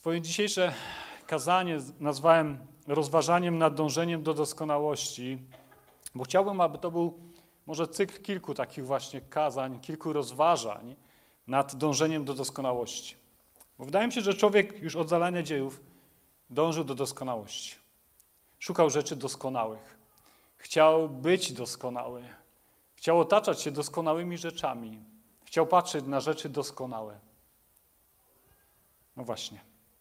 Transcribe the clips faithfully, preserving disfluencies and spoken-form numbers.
Swoje dzisiejsze kazanie nazwałem rozważaniem nad dążeniem do doskonałości, bo chciałbym, aby to był może cykl kilku takich właśnie kazań, kilku rozważań nad dążeniem do doskonałości. Bo wydaje mi się, że człowiek już od zalania dziejów dążył do doskonałości. Szukał rzeczy doskonałych. Chciał być doskonały. Chciał otaczać się doskonałymi rzeczami. Chciał patrzeć na rzeczy doskonałe. No właśnie.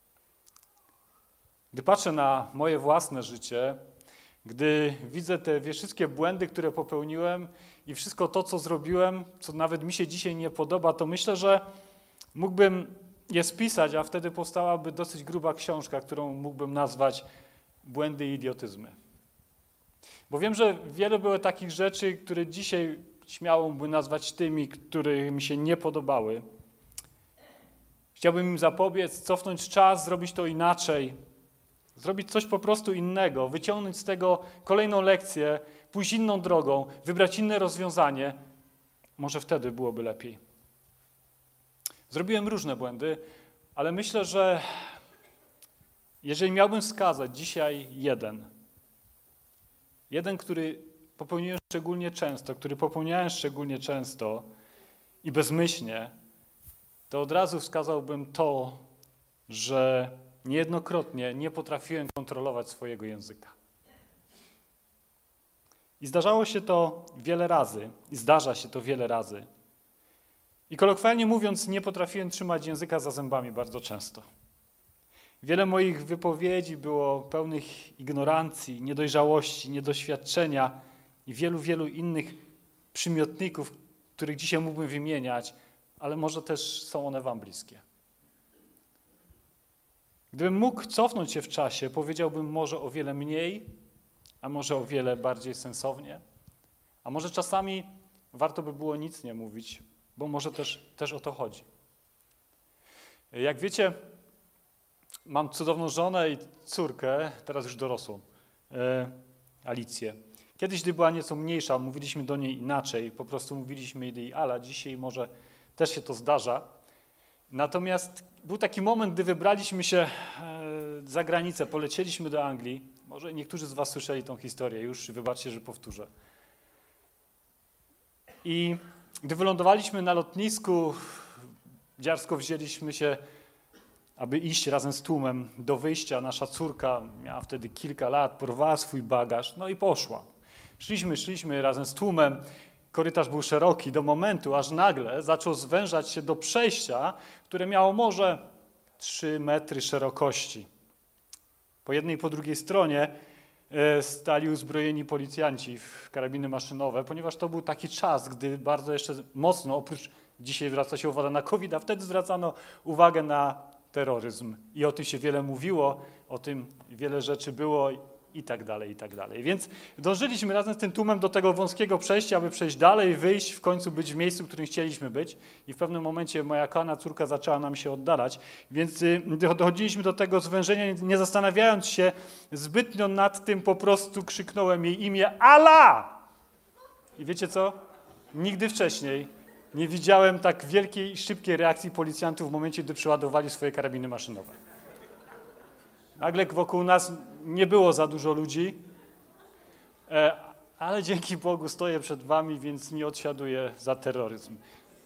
Gdy patrzę na moje własne życie, gdy widzę te wszystkie błędy, które popełniłem i wszystko to, co zrobiłem, co nawet mi się dzisiaj nie podoba, to myślę, że mógłbym je spisać, a wtedy powstałaby dosyć gruba książka, którą mógłbym nazwać Błędy i idiotyzmy. Bo wiem, że wiele było takich rzeczy, które dzisiaj śmiało mógłbym nazwać tymi, które mi się nie podobały. Chciałbym im zapobiec, cofnąć czas, zrobić to inaczej, zrobić coś po prostu innego, wyciągnąć z tego kolejną lekcję, pójść inną drogą, wybrać inne rozwiązanie. Może wtedy byłoby lepiej. Zrobiłem różne błędy, ale myślę, że jeżeli miałbym wskazać dzisiaj jeden, jeden, który popełniłem szczególnie często, który popełniałem szczególnie często i bezmyślnie, to od razu wskazałbym to, że niejednokrotnie nie potrafiłem kontrolować swojego języka. I zdarzało się to wiele razy, i zdarza się to wiele razy. I kolokwialnie mówiąc, nie potrafiłem trzymać języka za zębami bardzo często. Wiele moich wypowiedzi było pełnych ignorancji, niedojrzałości, niedoświadczenia i wielu, wielu innych przymiotników, których dzisiaj mógłbym wymieniać, ale może też są one wam bliskie. Gdybym mógł cofnąć się w czasie, powiedziałbym może o wiele mniej, a może o wiele bardziej sensownie, a może czasami warto by było nic nie mówić, bo może też, też o to chodzi. Jak wiecie, mam cudowną żonę i córkę, teraz już dorosłą, e, Alicję. Kiedyś, gdy była nieco mniejsza, mówiliśmy do niej inaczej, po prostu mówiliśmy jej Ala, dzisiaj może też się to zdarza. Natomiast był taki moment, gdy wybraliśmy się e, za granicę, polecieliśmy do Anglii. Może niektórzy z was słyszeli tą historię, już wybaczcie, że powtórzę. I gdy wylądowaliśmy na lotnisku, dziarsko wzięliśmy się, aby iść razem z tłumem do wyjścia. Nasza córka miała wtedy kilka lat, porwała swój bagaż, no i poszła. Szliśmy, szliśmy razem z tłumem. Korytarz był szeroki do momentu, aż nagle zaczął zwężać się do przejścia, które miało może trzy metry szerokości. Po jednej i po drugiej stronie stali uzbrojeni policjanci w karabiny maszynowe, ponieważ to był taki czas, gdy bardzo jeszcze mocno, oprócz dzisiaj zwraca się uwaga na kowid, a wtedy zwracano uwagę na terroryzm. I o tym się wiele mówiło, o tym wiele rzeczy było i tak dalej, i tak dalej. Więc dążyliśmy razem z tym tłumem do tego wąskiego przejścia, aby przejść dalej, wyjść, w końcu być w miejscu, w którym chcieliśmy być. I w pewnym momencie moja kochana córka zaczęła nam się oddalać, więc dochodziliśmy do tego zwężenia, nie zastanawiając się zbytnio nad tym, po prostu krzyknąłem jej imię Ala! I wiecie co? Nigdy wcześniej nie widziałem tak wielkiej i szybkiej reakcji policjantów w momencie, gdy przeładowali swoje karabiny maszynowe. Nagle wokół nas nie było za dużo ludzi, ale dzięki Bogu stoję przed wami, więc nie odsiaduję za terroryzm.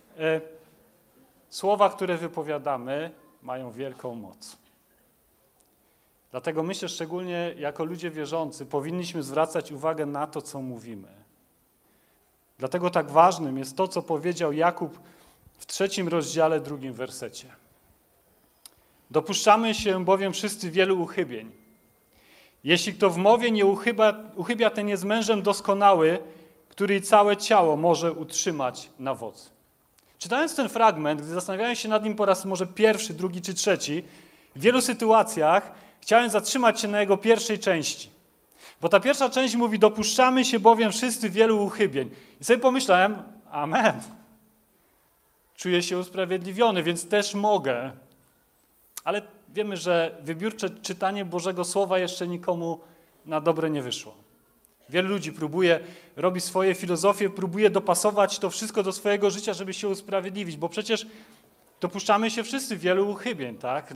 Słowa, które wypowiadamy, mają wielką moc. Dlatego myślę, szczególnie jako ludzie wierzący, powinniśmy zwracać uwagę na to, co mówimy. Dlatego tak ważnym jest to, co powiedział Jakub w trzecim rozdziale, drugim wersecie. Dopuszczamy się bowiem wszyscy wielu uchybień. Jeśli kto w mowie nie uchyba, uchybia, ten jest mężem doskonały, który całe ciało może utrzymać na wodzy. Czytając ten fragment, gdy zastanawiałem się nad nim po raz może pierwszy, drugi czy trzeci, w wielu sytuacjach chciałem zatrzymać się na jego pierwszej części. Bo ta pierwsza część mówi, dopuszczamy się bowiem wszyscy wielu uchybień. I sobie pomyślałem, amen. Czuję się usprawiedliwiony, więc też mogę. Ale wiemy, że wybiórcze czytanie Bożego Słowa jeszcze nikomu na dobre nie wyszło. Wielu ludzi próbuje, robi swoje filozofie, próbuje dopasować to wszystko do swojego życia, żeby się usprawiedliwić, bo przecież dopuszczamy się wszyscy wielu uchybień, tak? No,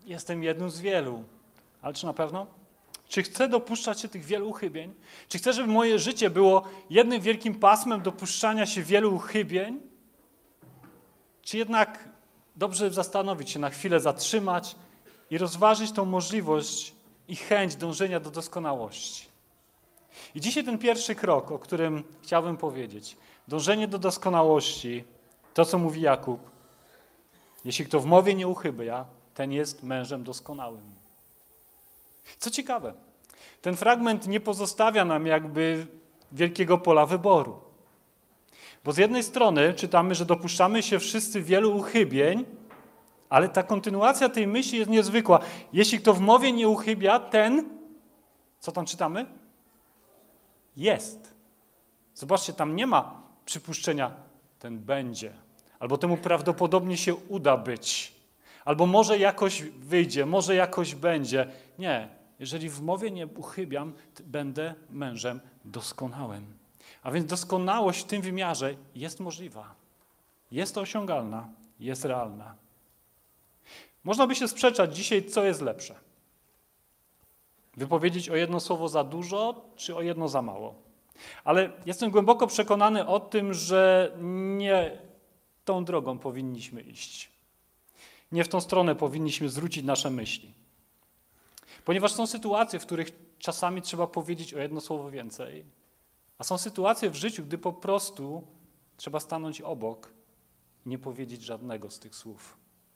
jestem jednym z wielu. Ale czy na pewno? Czy chcę dopuszczać się tych wielu uchybień? Czy chcę, żeby moje życie było jednym wielkim pasmem dopuszczania się wielu uchybień? Czy jednak dobrze zastanowić się, na chwilę zatrzymać i rozważyć tą możliwość i chęć dążenia do doskonałości? I dzisiaj ten pierwszy krok, o którym chciałbym powiedzieć, dążenie do doskonałości, to co mówi Jakub, jeśli kto w mowie nie uchybia, ten jest mężem doskonałym. Co ciekawe, ten fragment nie pozostawia nam jakby wielkiego pola wyboru. Bo z jednej strony czytamy, że dopuszczamy się wszyscy wielu uchybień, ale ta kontynuacja tej myśli jest niezwykła. Jeśli kto w mowie nie uchybia, ten, co tam czytamy? Jest. Zobaczcie, tam nie ma przypuszczenia, ten będzie. Albo temu prawdopodobnie się uda być. Albo może jakoś wyjdzie, może jakoś będzie. Nie. Jeżeli w mowie nie uchybiam, będę mężem doskonałym. A więc doskonałość w tym wymiarze jest możliwa. Jest osiągalna, jest realna. Można by się sprzeczać dzisiaj, co jest lepsze. Wypowiedzieć o jedno słowo za dużo, czy o jedno za mało. Ale jestem głęboko przekonany o tym, że nie tą drogą powinniśmy iść. Nie w tą stronę powinniśmy zwrócić nasze myśli. Ponieważ są sytuacje, w których czasami trzeba powiedzieć o jedno słowo więcej, a są sytuacje w życiu, gdy po prostu trzeba stanąć obok i nie powiedzieć żadnego z tych słów.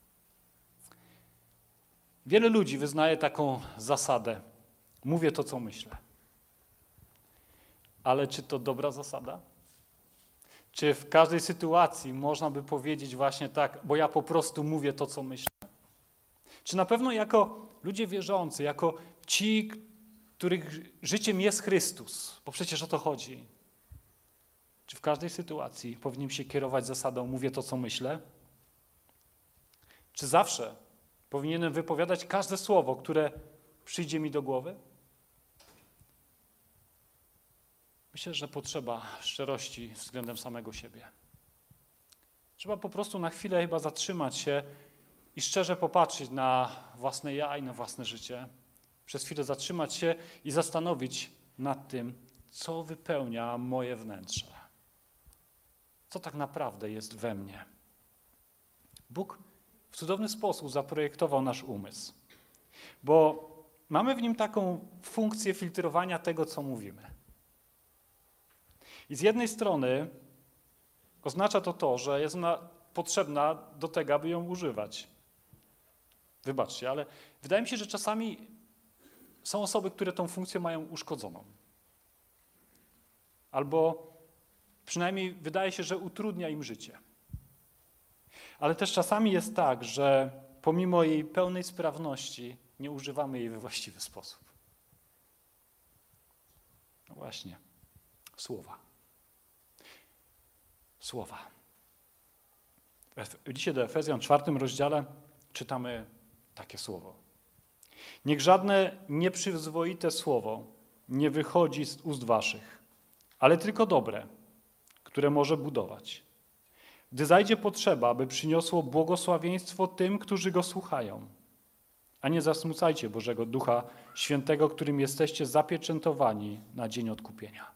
Wiele ludzi wyznaje taką zasadę. Mówię to, co myślę. Ale czy to dobra zasada? Czy w każdej sytuacji można by powiedzieć właśnie tak, bo ja po prostu mówię to, co myślę? Czy na pewno jako ludzie wierzący, jako ci, których życiem jest Chrystus, bo przecież o to chodzi, czy w każdej sytuacji powinien się kierować zasadą mówię to, co myślę? Czy zawsze powinienem wypowiadać każde słowo, które przyjdzie mi do głowy? Myślę, że potrzeba szczerości względem samego siebie. Trzeba po prostu na chwilę chyba zatrzymać się i szczerze popatrzeć na własne ja i na własne życie. Przez chwilę zatrzymać się i zastanowić nad tym, co wypełnia moje wnętrze. Co tak naprawdę jest we mnie. Bóg w cudowny sposób zaprojektował nasz umysł, bo mamy w nim taką funkcję filtrowania tego, co mówimy. I z jednej strony oznacza to to, że jest ona potrzebna do tego, aby ją używać. Wybaczcie, ale wydaje mi się, że czasami są osoby, które tą funkcję mają uszkodzoną. Albo przynajmniej wydaje się, że utrudnia im życie. Ale też czasami jest tak, że pomimo jej pełnej sprawności nie używamy jej we właściwy sposób. No właśnie, słowa. Słowa. Dzisiaj do Efezjan w czwartym rozdziale czytamy takie słowo. Niech żadne nieprzyzwoite słowo nie wychodzi z ust waszych, ale tylko dobre, które może budować. Gdy zajdzie potrzeba, aby przyniosło błogosławieństwo tym, którzy go słuchają. A nie zasmucajcie Bożego Ducha Świętego, którym jesteście zapieczętowani na dzień odkupienia.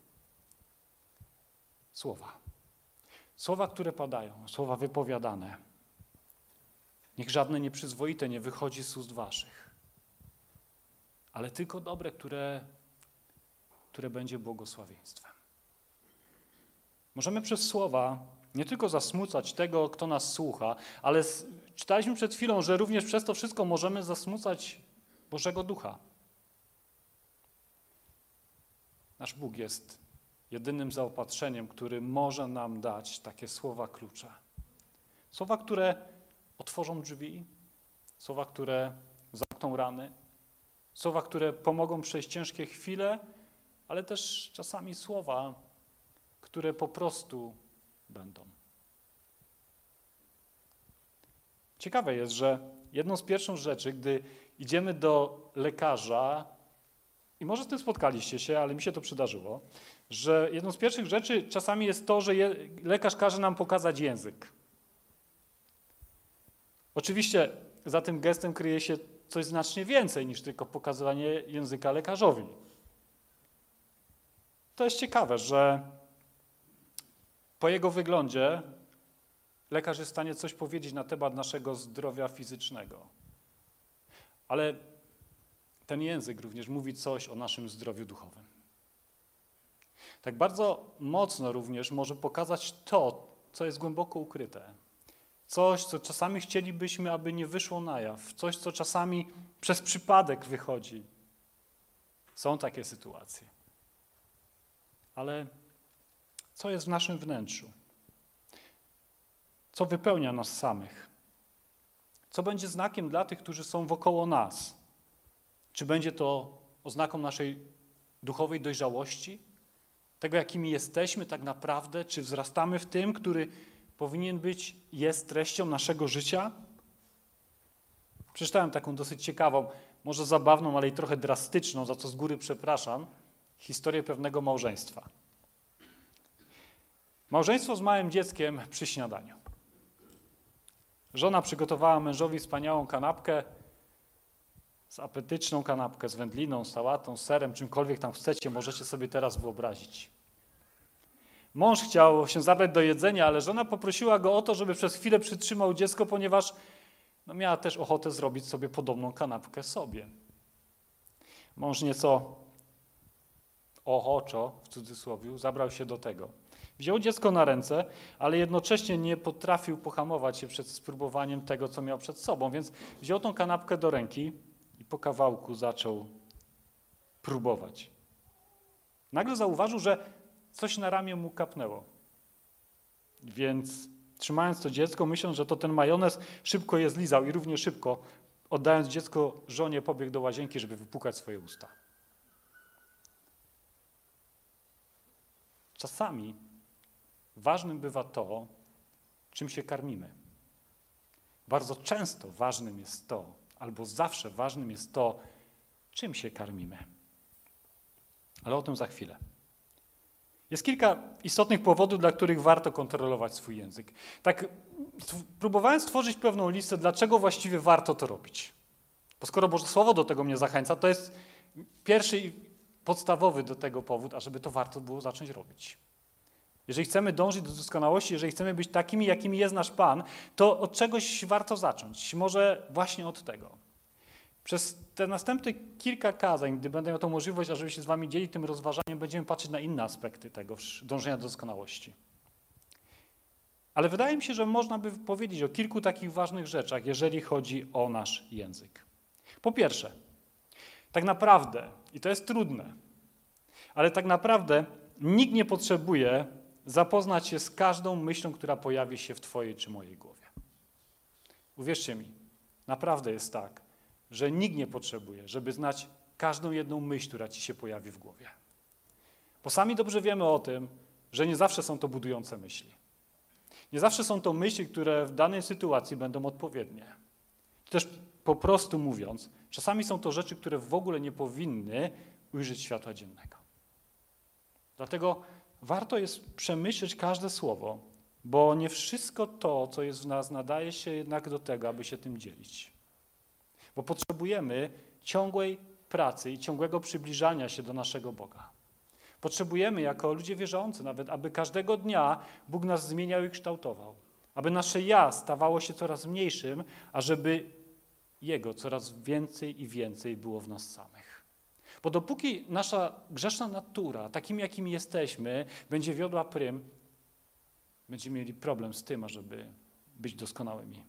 Słowa. Słowa, które padają, słowa wypowiadane. Niech żadne nieprzyzwoite nie wychodzi z ust waszych, ale tylko dobre, które, które będzie błogosławieństwem. Możemy przez słowa nie tylko zasmucać tego, kto nas słucha, ale czytaliśmy przed chwilą, że również przez to wszystko możemy zasmucać Bożego Ducha. Nasz Bóg jest jedynym zaopatrzeniem, który może nam dać takie słowa klucze. Słowa, które otworzą drzwi, słowa, które zamkną rany, słowa, które pomogą przejść ciężkie chwile, ale też czasami słowa, które po prostu będą. Ciekawe jest, że jedną z pierwszych rzeczy, gdy idziemy do lekarza, i może z tym spotkaliście się, ale mi się to przydarzyło, że jedną z pierwszych rzeczy czasami jest to, że je, lekarz każe nam pokazać język. Oczywiście za tym gestem kryje się coś znacznie więcej niż tylko pokazywanie języka lekarzowi. To jest ciekawe, że po jego wyglądzie lekarz jest w stanie coś powiedzieć na temat naszego zdrowia fizycznego. Ale ten język również mówi coś o naszym zdrowiu duchowym. Tak bardzo mocno również może pokazać to, co jest głęboko ukryte. Coś, co czasami chcielibyśmy, aby nie wyszło na jaw. Coś, co czasami przez przypadek wychodzi. Są takie sytuacje. Ale co jest w naszym wnętrzu? Co wypełnia nas samych? Co będzie znakiem dla tych, którzy są wokoło nas? Czy będzie to oznaką naszej duchowej dojrzałości? Tego, jakimi jesteśmy tak naprawdę? Czy wzrastamy w tym, który powinien być, jest treścią naszego życia? Przeczytałem taką dosyć ciekawą, może zabawną, ale i trochę drastyczną, za co z góry przepraszam, historię pewnego małżeństwa. Małżeństwo z małym dzieckiem przy śniadaniu. Żona przygotowała mężowi wspaniałą kanapkę, z apetyczną kanapkę, z wędliną, sałatą, serem, czymkolwiek tam chcecie, możecie sobie teraz wyobrazić. Mąż chciał się zabrać do jedzenia, ale żona poprosiła go o to, żeby przez chwilę przytrzymał dziecko, ponieważ no, miała też ochotę zrobić sobie podobną kanapkę sobie. Mąż nieco ochoczo, w cudzysłowie, zabrał się do tego. Wziął dziecko na ręce, ale jednocześnie nie potrafił pohamować się przed spróbowaniem tego, co miał przed sobą, więc wziął tą kanapkę do ręki i po kawałku zaczął próbować. Nagle zauważył, że coś na ramię mu kapnęło. Więc trzymając to dziecko, myśląc, że to ten majonez, szybko je zlizał i równie szybko, oddając dziecko żonie, pobiegł do łazienki, żeby wypłukać swoje usta. Czasami ważnym bywa to, czym się karmimy. Bardzo często ważnym jest to, albo zawsze ważnym jest to, czym się karmimy. Ale o tym za chwilę. Jest kilka istotnych powodów, dla których warto kontrolować swój język. Tak próbowałem stworzyć pewną listę, dlaczego właściwie warto to robić. Bo skoro Boże Słowo do tego mnie zachęca, to jest pierwszy i podstawowy do tego powód, ażeby to warto było zacząć robić. Jeżeli chcemy dążyć do doskonałości, jeżeli chcemy być takimi, jakimi jest nasz Pan, to od czegoś warto zacząć. Może właśnie od tego. Przez te następne kilka kazań, gdy będę miał tą możliwość, ażeby się z wami dzielić tym rozważaniem, będziemy patrzeć na inne aspekty tego dążenia do doskonałości. Ale wydaje mi się, że można by powiedzieć o kilku takich ważnych rzeczach, jeżeli chodzi o nasz język. Po pierwsze, tak naprawdę, i to jest trudne, ale tak naprawdę nikt nie potrzebuje zapoznać się z każdą myślą, która pojawi się w twojej czy mojej głowie. Uwierzcie mi, naprawdę jest tak, że nikt nie potrzebuje, żeby znać każdą jedną myśl, która ci się pojawi w głowie. Bo sami dobrze wiemy o tym, że nie zawsze są to budujące myśli. Nie zawsze są to myśli, które w danej sytuacji będą odpowiednie. Też po prostu mówiąc, czasami są to rzeczy, które w ogóle nie powinny ujrzeć światła dziennego. Dlatego warto jest przemyśleć każde słowo, bo nie wszystko to, co jest w nas, nadaje się jednak do tego, aby się tym dzielić. Bo potrzebujemy ciągłej pracy i ciągłego przybliżania się do naszego Boga. Potrzebujemy jako ludzie wierzący nawet, aby każdego dnia Bóg nas zmieniał i kształtował. Aby nasze ja stawało się coraz mniejszym, a żeby Jego coraz więcej i więcej było w nas samych. Bo dopóki nasza grzeszna natura, takim jakimi jesteśmy, będzie wiodła prym, będziemy mieli problem z tym, ażeby być doskonałymi.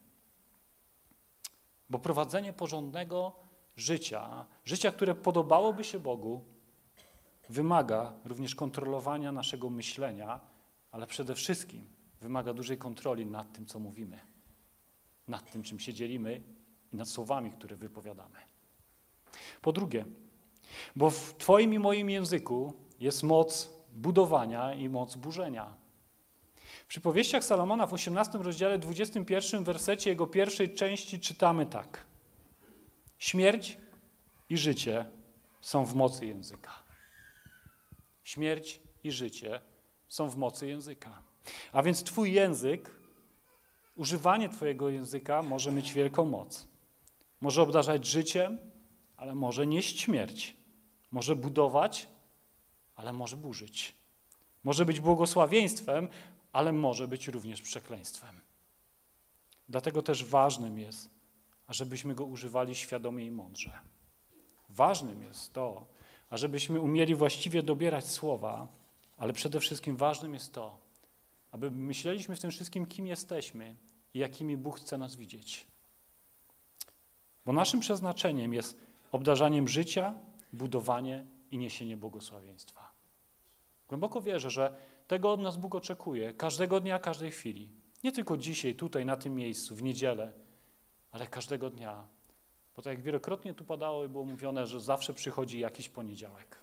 Bo prowadzenie porządnego życia, życia, które podobałoby się Bogu, wymaga również kontrolowania naszego myślenia, ale przede wszystkim wymaga dużej kontroli nad tym, co mówimy, nad tym, czym się dzielimy i nad słowami, które wypowiadamy. Po drugie, bo w Twoim i moim języku jest moc budowania i moc burzenia. W przypowieściach Salomona w osiemnastym rozdziale, dwudziestym pierwszym wersecie jego pierwszej części czytamy tak. Śmierć i życie są w mocy języka. Śmierć i życie są w mocy języka. A więc Twój język, używanie Twojego języka może mieć wielką moc. Może obdarzać życiem, ale może nieść śmierć. Może budować, ale może burzyć. Może być błogosławieństwem, ale może być również przekleństwem. Dlatego też ważnym jest, ażebyśmy go używali świadomie i mądrze. Ważnym jest to, ażebyśmy umieli właściwie dobierać słowa, ale przede wszystkim ważnym jest to, aby myśleliśmy w tym wszystkim, kim jesteśmy i jakimi Bóg chce nas widzieć. Bo naszym przeznaczeniem jest obdarzaniem życia, budowanie i niesienie błogosławieństwa. Głęboko wierzę, że tego od nas Bóg oczekuje każdego dnia, każdej chwili. Nie tylko dzisiaj, tutaj, na tym miejscu, w niedzielę, ale każdego dnia. Bo tak jak wielokrotnie tu padało i było mówione, że zawsze przychodzi jakiś poniedziałek.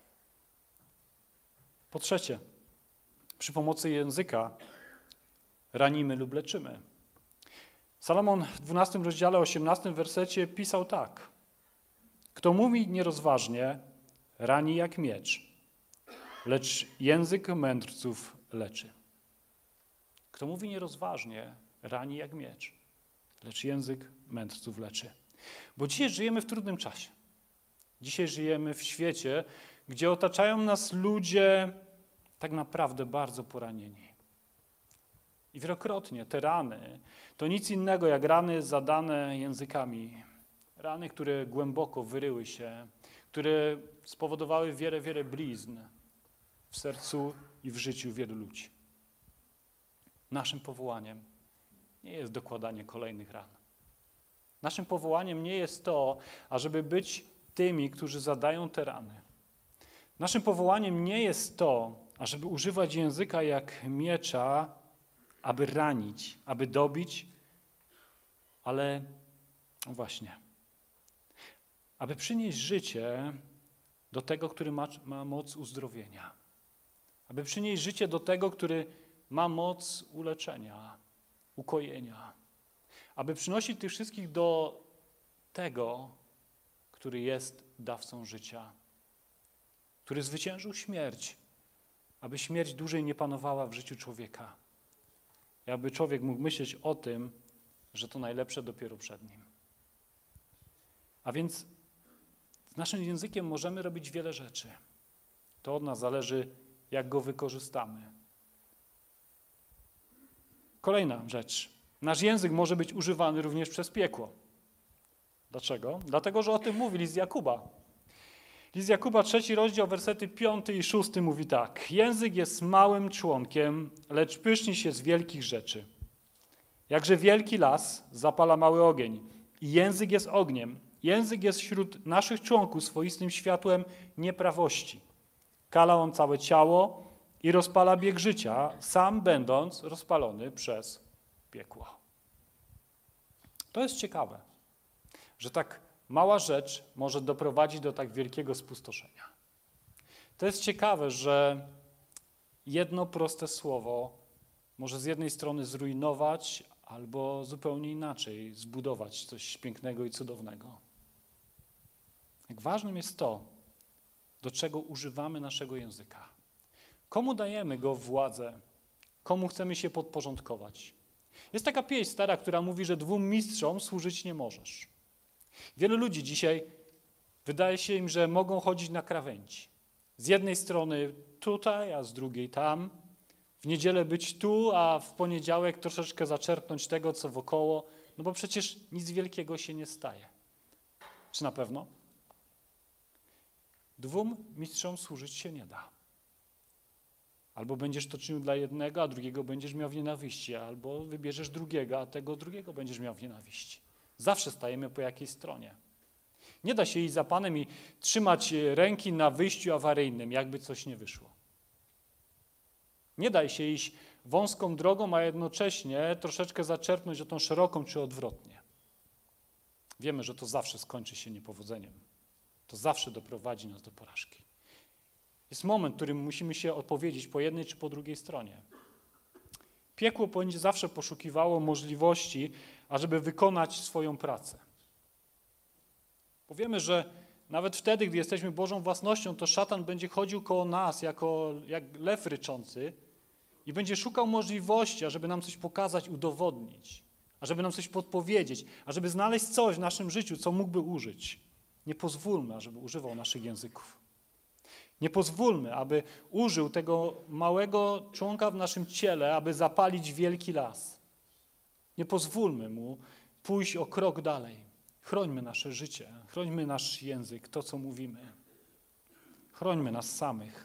Po trzecie, przy pomocy języka ranimy lub leczymy. Salomon w dwunastym rozdziale, osiemnastym wersecie pisał tak. Kto mówi nierozważnie, rani jak miecz, lecz język mędrców leczy. Kto mówi nierozważnie, rani jak miecz, lecz język mędrców leczy. Bo dzisiaj żyjemy w trudnym czasie. Dzisiaj żyjemy w świecie, gdzie otaczają nas ludzie tak naprawdę bardzo poranieni. I wielokrotnie te rany to nic innego jak rany zadane językami. Rany, które głęboko wyryły się, które spowodowały wiele, wiele blizn w sercu i w życiu wielu ludzi. Naszym powołaniem nie jest dokładanie kolejnych ran. Naszym powołaniem nie jest to, ażeby być tymi, którzy zadają te rany. Naszym powołaniem nie jest to, ażeby używać języka jak miecza, aby ranić, aby dobić, ale właśnie, aby przynieść życie do tego, który ma, ma moc uzdrowienia. Aby przynieść życie do tego, który ma moc uleczenia, ukojenia. Aby przynosić tych wszystkich do tego, który jest dawcą życia, który zwyciężył śmierć, aby śmierć dłużej nie panowała w życiu człowieka. I aby człowiek mógł myśleć o tym, że to najlepsze dopiero przed nim. A więc z naszym językiem możemy robić wiele rzeczy. To od nas zależy, jak go wykorzystamy. Kolejna rzecz. Nasz język może być używany również przez piekło. Dlaczego? Dlatego, że o tym mówi list Jakuba. List Jakuba, trzeci rozdział, wersety piąty i szósty mówi tak. Język jest małym członkiem, lecz pyszni się z wielkich rzeczy. Jakże wielki las zapala mały ogień. I język jest ogniem. Język jest wśród naszych członków swoistym światłem nieprawości. Kala on całe ciało i rozpala bieg życia, sam będąc rozpalony przez piekło. To jest ciekawe, że tak mała rzecz może doprowadzić do tak wielkiego spustoszenia. To jest ciekawe, że jedno proste słowo może z jednej strony zrujnować, albo zupełnie inaczej zbudować coś pięknego i cudownego. Jak ważnym jest to, do czego używamy naszego języka. Komu dajemy go władzę? Komu chcemy się podporządkować? Jest taka pieśń stara, która mówi, że dwóm mistrzom służyć nie możesz. Wielu ludzi dzisiaj wydaje się im, że mogą chodzić na krawędzi. Z jednej strony tutaj, a z drugiej tam. W niedzielę być tu, a w poniedziałek troszeczkę zaczerpnąć tego, co wokoło, no bo przecież nic wielkiego się nie staje. Czy na pewno? Dwóm mistrzom służyć się nie da. Albo będziesz to czynił dla jednego, a drugiego będziesz miał w nienawiści, albo wybierzesz drugiego, a tego drugiego będziesz miał w nienawiści. Zawsze stajemy po jakiejś stronie. Nie da się iść za Panem i trzymać ręki na wyjściu awaryjnym, jakby coś nie wyszło. Nie da się iść wąską drogą, a jednocześnie troszeczkę zaczerpnąć o tą szeroką, czy odwrotnie. Wiemy, że to zawsze skończy się niepowodzeniem. To zawsze doprowadzi nas do porażki. Jest moment, w którym musimy się odpowiedzieć po jednej czy po drugiej stronie. Piekło będzie zawsze poszukiwało możliwości, ażeby wykonać swoją pracę. Bo wiemy, że nawet wtedy, gdy jesteśmy Bożą własnością, to szatan będzie chodził koło nas jako jak lew ryczący i będzie szukał możliwości, ażeby nam coś pokazać, udowodnić, ażeby nam coś podpowiedzieć, ażeby znaleźć coś w naszym życiu, co mógłby użyć. Nie pozwólmy, ażeby używał naszych języków. Nie pozwólmy, aby użył tego małego członka w naszym ciele, aby zapalić wielki las. Nie pozwólmy mu pójść o krok dalej. Chrońmy nasze życie, chrońmy nasz język, to co mówimy. Chrońmy nas samych.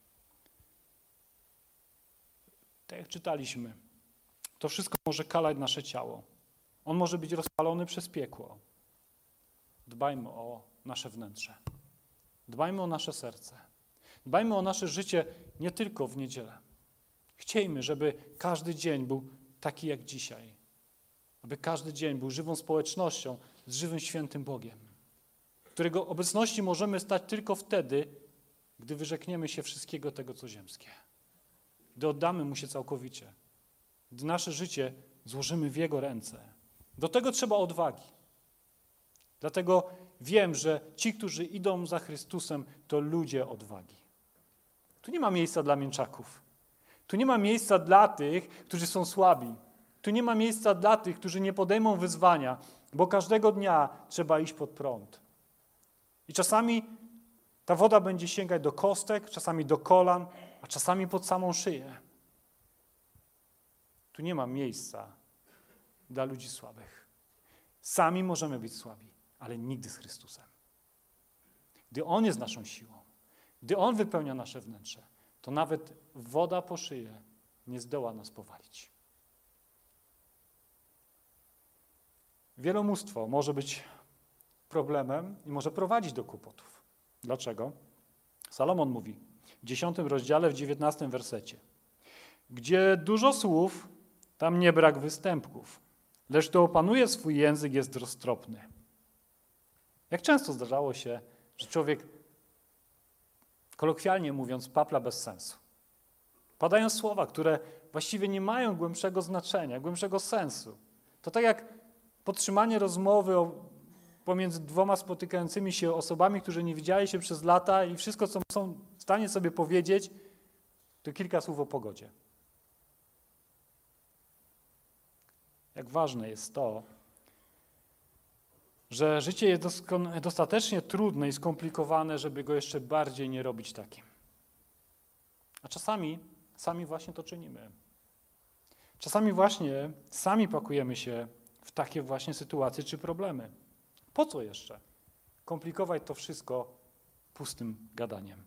Tak jak czytaliśmy, to wszystko może kalać nasze ciało. On może być rozpalony przez piekło. Dbajmy o nasze wnętrze. Dbajmy o nasze serce. Dbajmy o nasze życie nie tylko w niedzielę. Chciejmy, żeby każdy dzień był taki jak dzisiaj. Aby każdy dzień był żywą społecznością z żywym, świętym Bogiem, którego obecności możemy stać tylko wtedy, gdy wyrzekniemy się wszystkiego tego, co ziemskie. Gdy oddamy Mu się całkowicie. Gdy nasze życie złożymy w Jego ręce. Do tego trzeba odwagi. Dlatego wiem, że ci, którzy idą za Chrystusem, to ludzie odwagi. Tu nie ma miejsca dla mięczaków. Tu nie ma miejsca dla tych, którzy są słabi. Tu nie ma miejsca dla tych, którzy nie podejmą wyzwania, bo każdego dnia trzeba iść pod prąd. I czasami ta woda będzie sięgać do kostek, czasami do kolan, a czasami pod samą szyję. Tu nie ma miejsca dla ludzi słabych. Sami możemy być słabi, ale nigdy z Chrystusem. Gdy On jest naszą siłą, gdy On wypełnia nasze wnętrze, to nawet woda po szyję nie zdoła nas powalić. Wielomóstwo może być problemem i może prowadzić do kłopotów. Dlaczego? Salomon mówi w dziesiątym rozdziale, w dziewiętnastym wersecie. Gdzie dużo słów, tam nie brak występków, lecz kto opanuje swój język, jest roztropny. Jak często zdarzało się, że człowiek, kolokwialnie mówiąc, papla bez sensu. Padają słowa, które właściwie nie mają głębszego znaczenia, głębszego sensu. To tak jak podtrzymanie rozmowy o, pomiędzy dwoma spotykającymi się osobami, którzy nie widzieli się przez lata i wszystko, co są w stanie sobie powiedzieć, to kilka słów o pogodzie. Jak ważne jest to, że życie jest dostatecznie trudne i skomplikowane, żeby go jeszcze bardziej nie robić takim. A czasami sami właśnie to czynimy. Czasami właśnie sami pakujemy się w takie właśnie sytuacje czy problemy. Po co jeszcze komplikować to wszystko pustym gadaniem?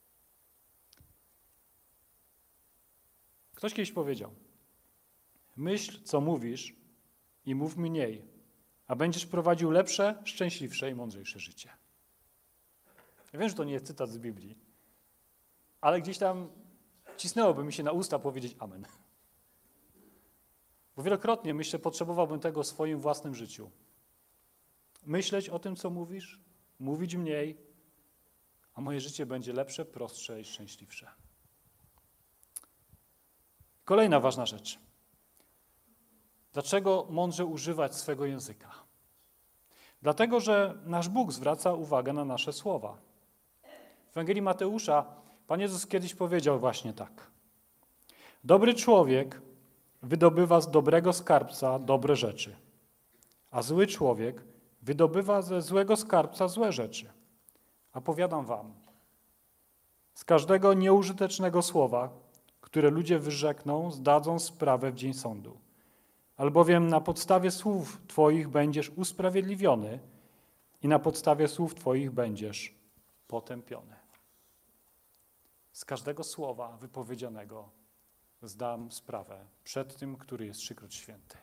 Ktoś kiedyś powiedział, myśl, co mówisz i mów mniej, a będziesz prowadził lepsze, szczęśliwsze i mądrzejsze życie. Ja wiem, że to nie jest cytat z Biblii, ale gdzieś tam cisnęłoby mi się na usta powiedzieć amen. Bo wielokrotnie, myślę, potrzebowałbym tego w swoim własnym życiu. Myśleć o tym, co mówisz, mówić mniej, a moje życie będzie lepsze, prostsze i szczęśliwsze. Kolejna ważna rzecz. Dlaczego mądrze używać swego języka? Dlatego, że nasz Bóg zwraca uwagę na nasze słowa. W Ewangelii Mateusza Pan Jezus kiedyś powiedział właśnie tak. Dobry człowiek wydobywa z dobrego skarbca dobre rzeczy, a zły człowiek wydobywa ze złego skarbca złe rzeczy. A powiadam wam, z każdego nieużytecznego słowa, które ludzie wyrzekną, zdadzą sprawę w dzień sądu. Albowiem na podstawie słów Twoich będziesz usprawiedliwiony i na podstawie słów Twoich będziesz potępiony. Z każdego słowa wypowiedzianego zdam sprawę przed tym, który jest trzykroć święty.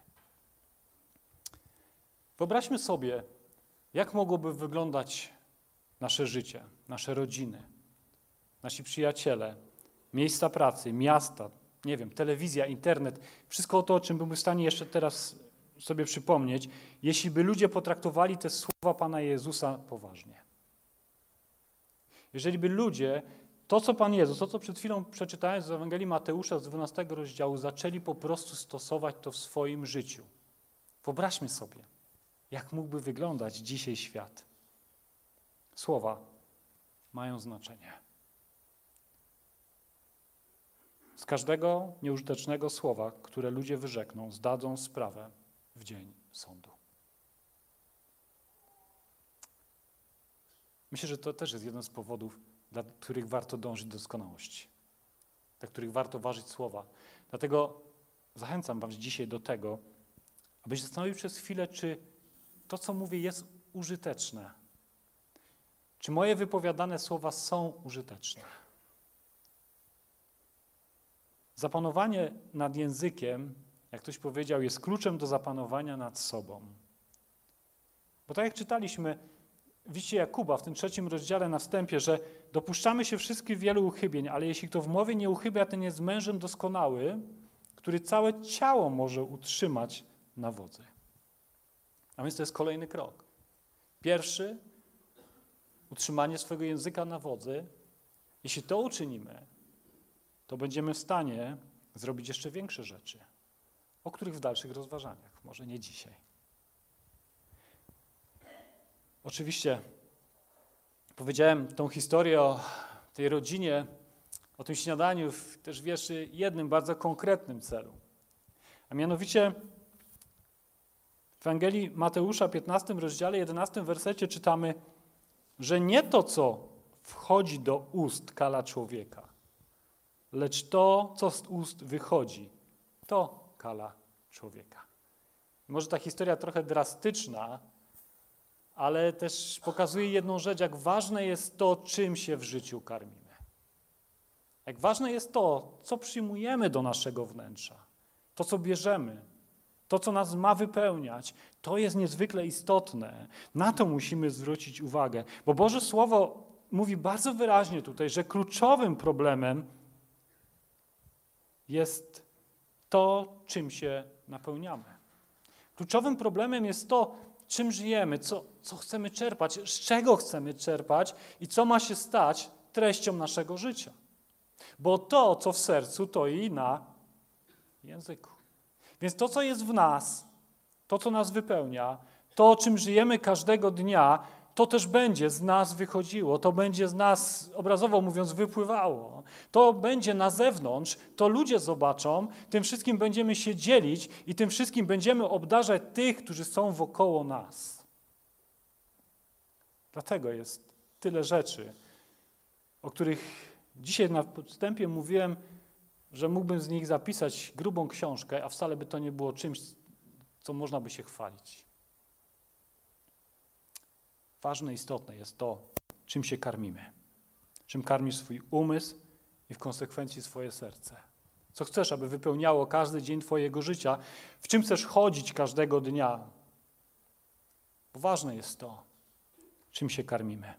Wyobraźmy sobie, jak mogłoby wyglądać nasze życie, nasze rodziny, nasi przyjaciele, miejsca pracy, miasta, nie wiem, telewizja, internet, wszystko to, o czym byłbym w stanie jeszcze teraz sobie przypomnieć, jeśli by ludzie potraktowali te słowa Pana Jezusa poważnie. Jeżeli by ludzie, to co Pan Jezus, to co przed chwilą przeczytałem z Ewangelii Mateusza z dwunastego rozdziału, zaczęli po prostu stosować to w swoim życiu. Wyobraźmy sobie, jak mógłby wyglądać dzisiaj świat. Słowa mają znaczenie. Z każdego nieużytecznego słowa, które ludzie wyrzekną, zdadzą sprawę w dzień sądu. Myślę, że to też jest jeden z powodów, dla których warto dążyć do doskonałości, dla których warto ważyć słowa. Dlatego zachęcam was dzisiaj do tego, abyś zastanowił przez chwilę, czy to, co mówię, jest użyteczne. Czy moje wypowiadane słowa są użyteczne? Zapanowanie nad językiem, jak ktoś powiedział, jest kluczem do zapanowania nad sobą. Bo tak jak czytaliśmy w liście Jakuba w tym trzecim rozdziale na wstępie, że dopuszczamy się wszystkich wielu uchybień, ale jeśli kto w mowie nie uchybia, ten jest mężem doskonały, który całe ciało może utrzymać na wodzy. A więc to jest kolejny krok. Pierwszy, utrzymanie swojego języka na wodzy. Jeśli to uczynimy, to będziemy w stanie zrobić jeszcze większe rzeczy, o których w dalszych rozważaniach, może nie dzisiaj. Oczywiście powiedziałem tą historię o tej rodzinie, o tym śniadaniu w też w jeszcze jednym bardzo konkretnym celu. A mianowicie w Ewangelii Mateusza, piętnastym rozdziale, jedenastym wersecie czytamy, że nie to, co wchodzi do ust, kala człowieka, lecz to, co z ust wychodzi, to kala człowieka. Może ta historia trochę drastyczna, ale też pokazuje jedną rzecz, jak ważne jest to, czym się w życiu karmimy. Jak ważne jest to, co przyjmujemy do naszego wnętrza, to, co bierzemy, to, co nas ma wypełniać, to jest niezwykle istotne. Na to musimy zwrócić uwagę, bo Boże Słowo mówi bardzo wyraźnie tutaj, że kluczowym problemem jest to, czym się napełniamy. Kluczowym problemem jest to, czym żyjemy, co, co chcemy czerpać, z czego chcemy czerpać i co ma się stać treścią naszego życia. Bo to, co w sercu, to i na języku. Więc to, co jest w nas, to, co nas wypełnia, to, czym żyjemy każdego dnia, to też będzie z nas wychodziło, to będzie z nas, obrazowo mówiąc, wypływało. To będzie na zewnątrz, to ludzie zobaczą, tym wszystkim będziemy się dzielić i tym wszystkim będziemy obdarzać tych, którzy są wokoło nas. Dlatego jest tyle rzeczy, o których dzisiaj na podstępie mówiłem, że mógłbym z nich zapisać grubą książkę, a wcale by to nie było czymś, co można by się chwalić. Ważne, istotne jest to, czym się karmimy. Czym karmisz swój umysł i w konsekwencji swoje serce. Co chcesz, aby wypełniało każdy dzień twojego życia, w czym chcesz chodzić każdego dnia. Bo ważne jest to, czym się karmimy.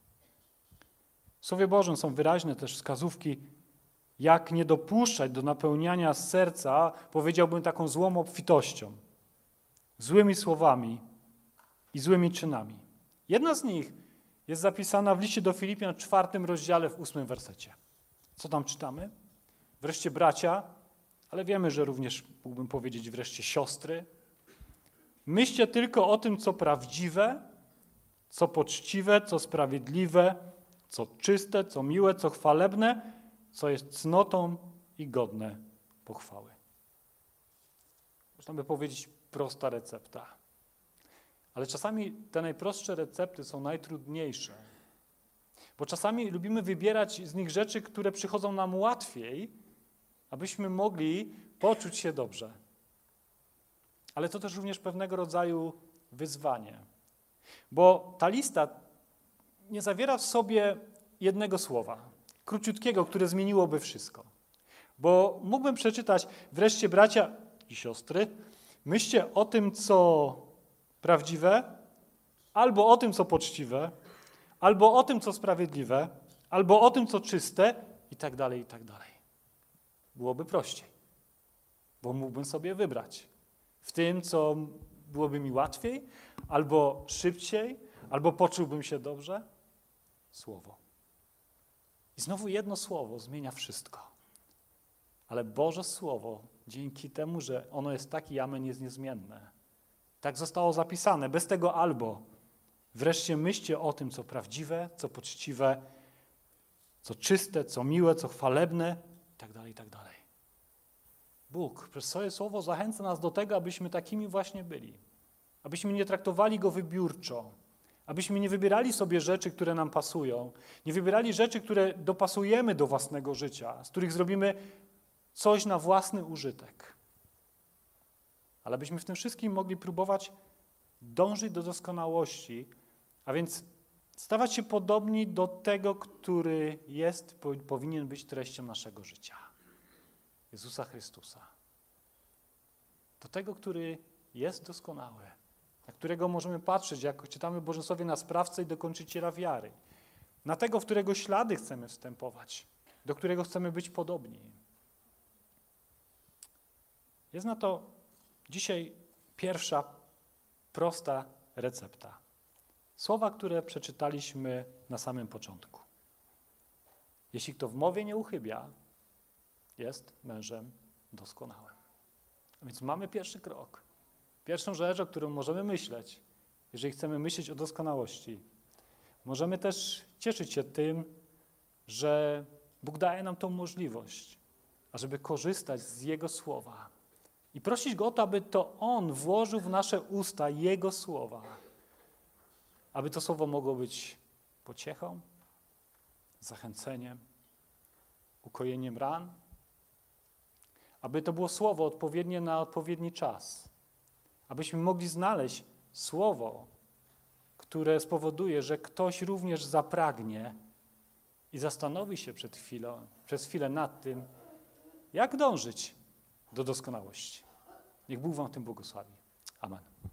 W Słowie Bożym są wyraźne też wskazówki, jak nie dopuszczać do napełniania serca, powiedziałbym, taką złą obfitością, złymi słowami i złymi czynami. Jedna z nich jest zapisana w liście do Filipian w czwartym rozdziale w ósmym wersecie. Co tam czytamy? Wreszcie bracia, ale wiemy, że również mógłbym powiedzieć wreszcie siostry. Myślcie tylko o tym, co prawdziwe, co poczciwe, co sprawiedliwe, co czyste, co miłe, co chwalebne, co jest cnotą i godne pochwały. Można by powiedzieć prosta recepta. Ale czasami te najprostsze recepty są najtrudniejsze. Bo czasami lubimy wybierać z nich rzeczy, które przychodzą nam łatwiej, abyśmy mogli poczuć się dobrze. Ale to też również pewnego rodzaju wyzwanie. Bo ta lista nie zawiera w sobie jednego słowa, króciutkiego, które zmieniłoby wszystko. Bo mógłbym przeczytać, wreszcie bracia i siostry, myślcie o tym, co prawdziwe, albo o tym, co poczciwe, albo o tym, co sprawiedliwe, albo o tym, co czyste i tak dalej, i tak dalej. Byłoby prościej, bo mógłbym sobie wybrać w tym, co byłoby mi łatwiej, albo szybciej, albo poczułbym się dobrze, słowo. I znowu jedno słowo zmienia wszystko. Ale Boże Słowo, dzięki temu, że ono jest tak i amen, jest niezmienne. Tak zostało zapisane, bez tego albo. Wreszcie myślcie o tym, co prawdziwe, co poczciwe, co czyste, co miłe, co chwalebne, i tak dalej, i tak dalej. Bóg przez swoje słowo zachęca nas do tego, abyśmy takimi właśnie byli. Abyśmy nie traktowali Go wybiórczo. Abyśmy nie wybierali sobie rzeczy, które nam pasują. Nie wybierali rzeczy, które dopasujemy do własnego życia, z których zrobimy coś na własny użytek. Ale abyśmy w tym wszystkim mogli próbować dążyć do doskonałości, a więc stawać się podobni do tego, który jest, powinien być treścią naszego życia. Jezusa Chrystusa. Do tego, który jest doskonały, na którego możemy patrzeć, jak czytamy w Bożym Słowie, na sprawcę i dokończyciela wiary. Na tego, w którego ślady chcemy wstępować, do którego chcemy być podobni. Jest na to dzisiaj pierwsza prosta recepta. Słowa, które przeczytaliśmy na samym początku. Jeśli kto w mowie nie uchybia, jest mężem doskonałym. A więc mamy pierwszy krok. Pierwszą rzecz, o którą możemy myśleć, jeżeli chcemy myśleć o doskonałości. Możemy też cieszyć się tym, że Bóg daje nam tą możliwość, ażeby korzystać z Jego słowa i prosić Go o to, aby to On włożył w nasze usta Jego słowa, aby to słowo mogło być pociechą, zachęceniem, ukojeniem ran, aby to było słowo odpowiednie na odpowiedni czas, abyśmy mogli znaleźć słowo, które spowoduje, że ktoś również zapragnie i zastanowi się przed chwilą, przez chwilę nad tym, jak dążyć do doskonałości. Niech Bóg wam tym błogosławi. Amen.